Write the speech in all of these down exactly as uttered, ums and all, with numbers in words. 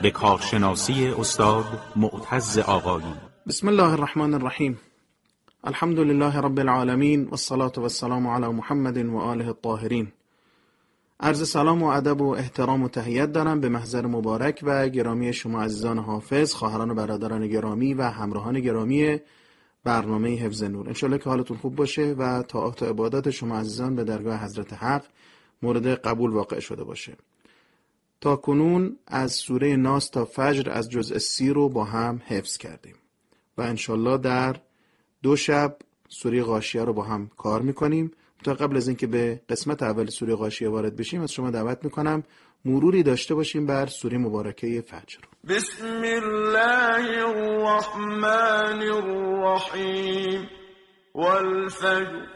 به کارشناسی استاد معتز آقایی. بسم الله الرحمن الرحیم. الحمد لله رب العالمین والصلاة والسلام علی محمد و آله الطاهرین. عرض سلام و ادب و احترام و تحیت دارم به محضر مبارک و گرامی شما عزیزان حافظ، خواهران و برادران گرامی و همراهان گرامی برنامه حفظ نور. انشالله که حالتون خوب باشه و طاعات و عبادات شما عزیزان به درگاه حضرت حق مورد قبول واقع شده باشه. تا کنون از سوره ناس تا فجر از جزء سی رو با هم حفظ کردیم و انشالله در دو شب سوره غاشیه رو با هم کار میکنیم. تا قبل از اینکه به قسمت اول سوره غاشیه وارد بشیم از شما دعوت میکنم مروری داشته باشیم بر سوره مبارکه فجر. بسم الله الرحمن الرحیم والفجر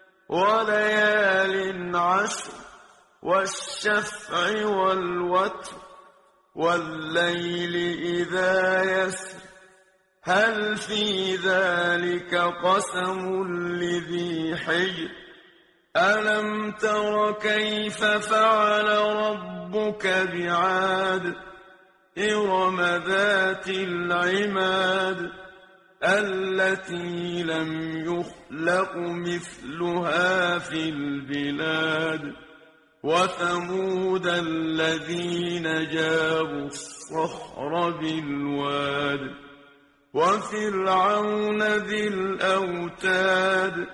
وليال عشر والشفع والوتر والليل إذا يسر هل في ذلك قسم لذي حجر ألم تر كيف فعل ربك بعاد إرم ذات العماد التي لم يخلق مثلها في البلاد وثمود الذين جابوا الصخر بالواد وفرعون ذي الأوتاد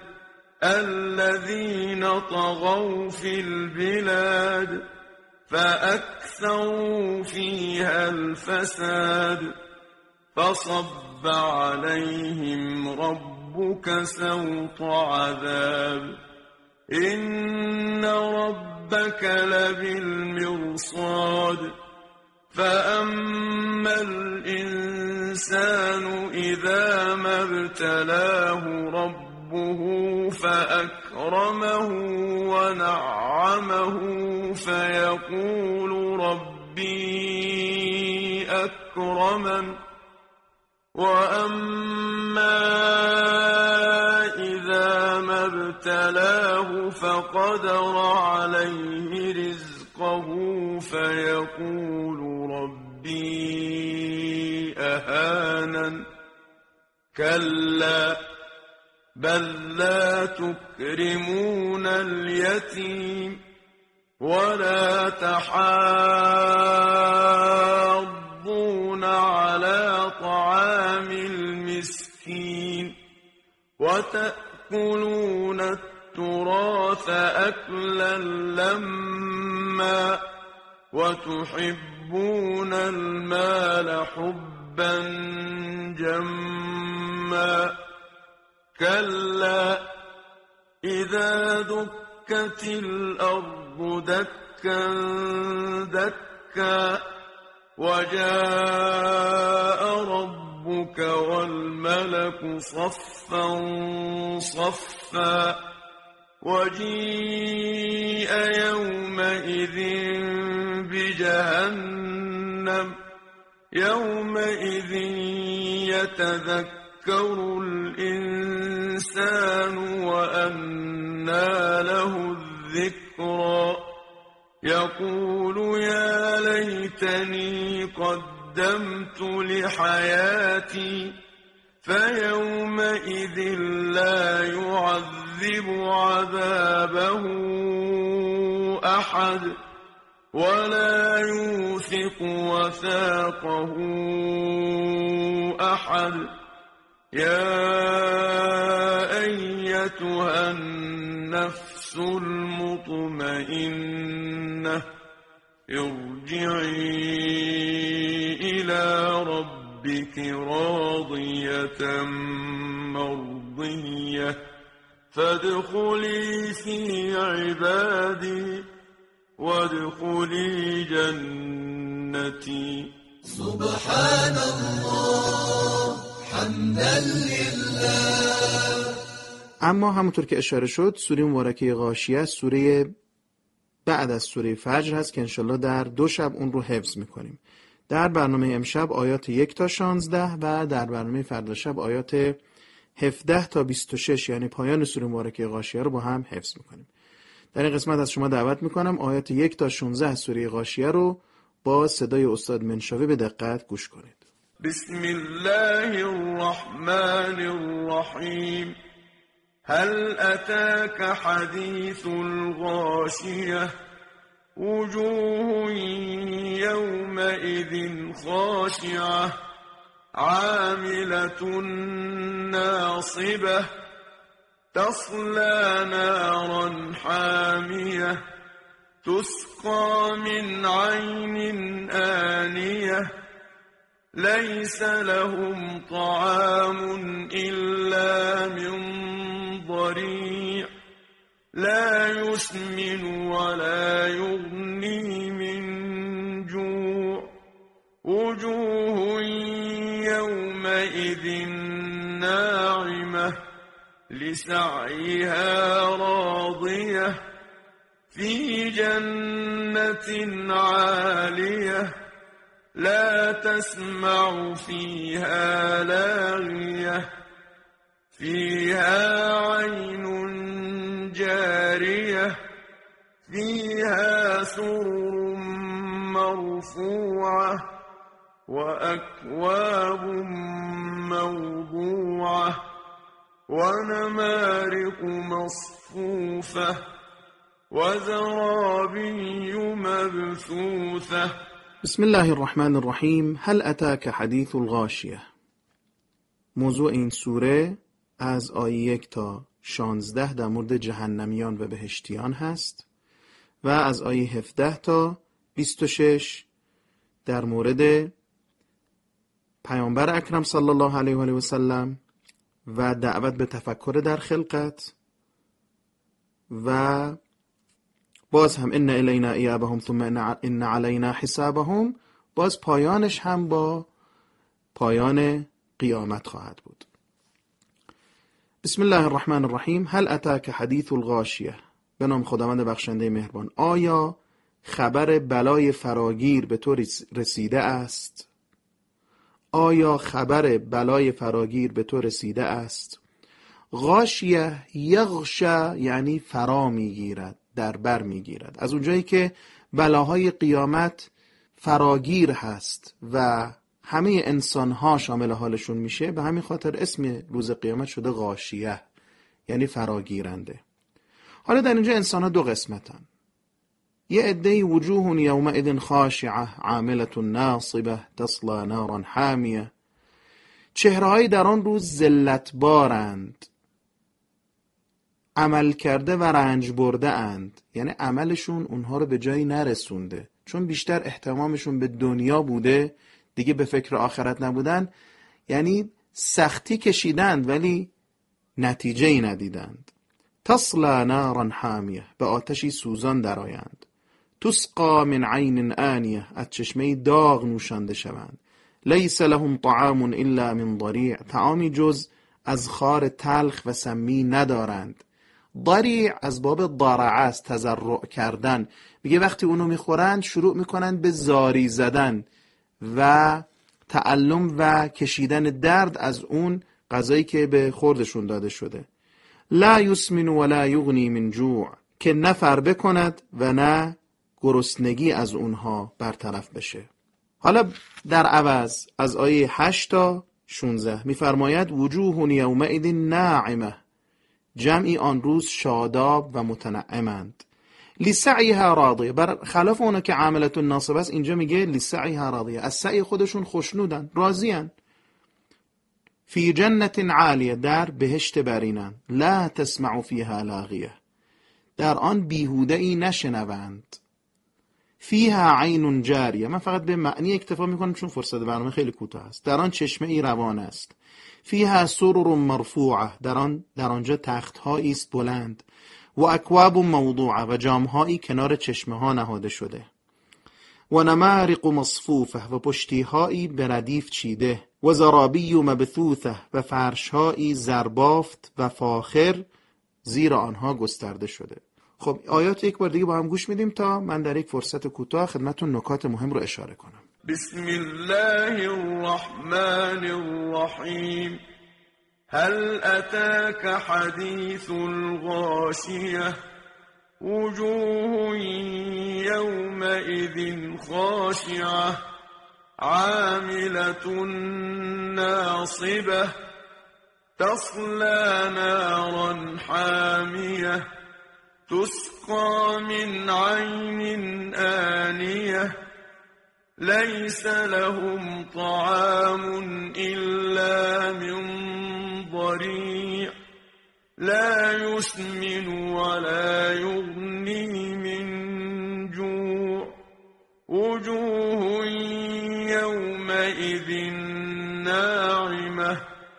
الذين طغوا في البلاد فأكثروا فيها الفساد فصب عليهم ربك سوط عذاب إن ربك لبالمرصاد فأما الإنسان إذا ما ابتلاه ربه فأكرمه ونعمه فيقول ربي أكرمن وأما إذا ما ابتلاه فقدر عليه رزقه فيقول ربي أهانن كلا بل لا تكرمون اليتيم ولا تحاضون على طعام المسكين وتأكلون التراث أكلا لما وتحبون المال حبا جما كلا إذا دكت الأرض دكا دكا وجاء ربك والملك صفا صفا وجيء يومئذ بجهنم يومئذ يتذكر الإنسان وأنى له الذكرى يقول يا ليتني قدمت لحياتي فيومئذ لا يعذب عذابه أحد ولا يوثق وثاقه أحد يا أيتها النفس المطمئنة ارجعي إلى ربك راضية مرضية فادخلي في عبادي وادخلي جنتي. سبحان الله حمدا لله. اما همونطور که اشاره شد سوره مبارکه غاشیه سوره بعد از سوره فجر هست که انشالله در دو شب اون رو حفظ میکنیم. در برنامه امشب آیات یک تا شانزده و در برنامه فردا شب آیات هفده تا بیست و شش یعنی پایان سوره مبارکه غاشیه رو با هم حفظ میکنیم. در این قسمت از شما دعوت میکنم آیات یک تا شانزده سوره غاشیه رو با صدای استاد منشاوی به دقت گوش کنید. بسم الله الرحمن الرحیم. هل اتاك حدیث الغاشیه وجوه یومئذ خاشعه عاملة ناصبة تصلى نارا حامية تسقى من عين آنية ليس لهم طعام إلا من ضريع لا يسمن ولا يغني من جوع وجوه يومئذ ناعمة لسعيها راضية في جنة عالية لا تسمع فيها لاغية فيها عين جارية فيها سرر مرفوعة وأكواب موضوعة ونمارق مصفوفة وزرابي مبثوثة. بسم الله الرحمن الرحیم. هل اتاک حدیث الغاشیه. موضوع این سوره از آیه یک تا شانزده در مورد جهنمیان و بهشتیان هست و از آیه هفده تا بیست و شش در مورد پیامبر اکرم صلی الله علیه و آله و سلم و دعوت به تفکر در خلقت و باز هم ان الینا ایابهم ثم ان علینا حسابهم. باز پایانش هم با پایان قیامت خواهد بود. بسم الله الرحمن الرحیم. هل اتاک حدیث الغاشیه. به نام خداوند بخشنده مهربان. آیا خبر بلای فراگیر به تو رسیده است؟ آیا خبر بلای فراگیر به تو رسیده است؟ غاشیه یغشا یعنی فرا میگیرد، در بر میگیرد. از اونجایی که بلاهای قیامت فراگیر هست و همه انسانها شامل حالشون میشه، به همین خاطر اسم روز قیامت شده غاشیه، یعنی فراگیرنده. حالا در اینجا انسانها دو قسمتن. یه عده‌ای وجوه یومئذ خاشعه عاملة ناصبه تصلی نارا حامیه. چهره‌هایی در آن روز ذلتبارند، عمل کرده و رنج برده اند، یعنی عملشون اونها رو به جایی نرسونده، چون بیشتر اهتمامشون به دنیا بوده، دیگه به فکر آخرت نبودن، یعنی سختی کشیدند ولی نتیجه ای ندیدند. تصلا نارا حامیه، به آتشی سوزان درآیند. تسقا من عین آنیه، از چشمه داغ نوشانده شوند. لیس لهم طعام الا من ضریع، طعامی جز از خار تلخ و سمی ندارند. ضریع از باب ضرع است، تضرع کردن. میگه وقتی اونو میخورند شروع میکنند به زاری زدن و تعلم و کشیدن درد از اون غذایی که به خوردشون داده شده. لا یسمن ولا یغنی من جوع، که نه فربه کند و نه گرسنگی از اونها برطرف بشه. حالا در عوض از آیه هشت تا شانزده میفرماید وجوه یومئذ ناعمه، جمعی آن روز شاداب و متنعمند. لسعیها راضیه، بر خلاف اونا که عاملة ناصبه است، اینجا میگه لسعیها راضیه، از سعی خودشون خوشنودن، راضیان. فی جنت عالیه، در بهشت برینن. لا تسمع فیها لاغیه، در آن بیهوده ای نشنوند. فیها عین جاریه، من فقط به معنی اکتفا میکنم چون فرصت برنامه خیلی کوتاه است. در آن چشمه ای روان است. فیها سرر مرفوعه، در آن در آنجا تخت هایی است بلند. و اکواب موضوعه، و جام هایی کنار چشمه ها نهاده شده. و نمارق مصفوفه، و پشتی هایی به ردیف چیده. و زرابی مبثوثه، و فرش هایی زربافت و فاخر زیر آنها گسترده شده. خب آیات یک بار دیگه با هم گوش میدیم تا من در یک فرصت کوتاه خدمتتون نکات مهم رو اشاره کنم. بسم الله الرحمن الرحیم. هل اتاك حدیث الغاشیه وجوه يومئذ خاشعة عاملة ناصبة تصلى نارا حامية تسقى من عين آنية ليس لهم طعام إلا من ضريع لا يسمن ولا يغني من جوع وجوه يومئذ ناعمة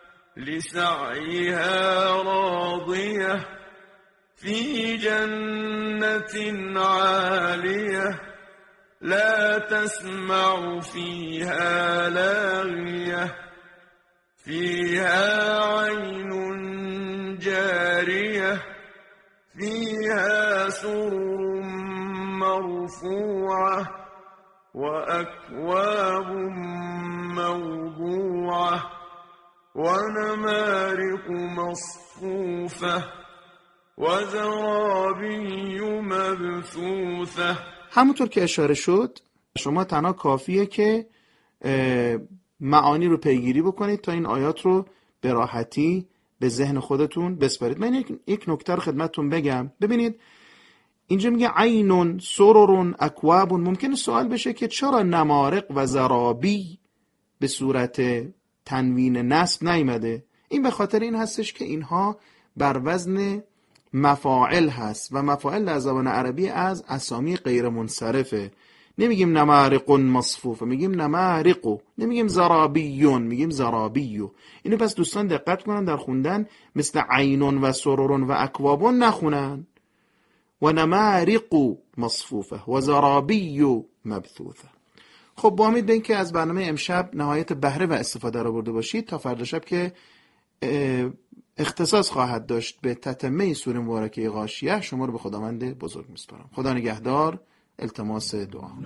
لسعيها راضية في جنة عالية لا تسمع فيها لاغية فيها عين جارية فيها سرر مرفوعة وأكواب موضوعة ونمارق مصفوفة وزرابي مبثوثة. همونطور که اشاره شد شما تنها کافیه که معانی رو پیگیری بکنید تا این آیات رو به راحتی به ذهن خودتون بسپارید. من یک, یک نکته رو خدمتتون بگم. ببینید اینجا میگه عینون سررون اکوابون. ممکنه سوال بشه که چرا نمارق و زرابی به صورت تنوین نصب نیامده؟ این به خاطر این هستش که اینها بر وزن مفاعل هست و مفاعل در زبان عربی از اسامی غیر منصرفه. نمیگیم نمارقون مصفوفه، میگیم نمارقو، نمیگیم زرابیون، میگیم زرابیو. اینو پس دوستان دقت کنن در خوندن مثل عینون و سررون و اکوابون نخونن. و نمارقو مصفوفه و زرابیو مبثوثه. خب با امید به این که از برنامه امشب نهایت بهره و استفاده را برده باشید، تا فردا شب که اختصاص خواهد داشت به تتمه سوره مبارکه غاشیه، شما رو به خداوند بزرگ میسپارم. خدا نگهدار. التماس دعا.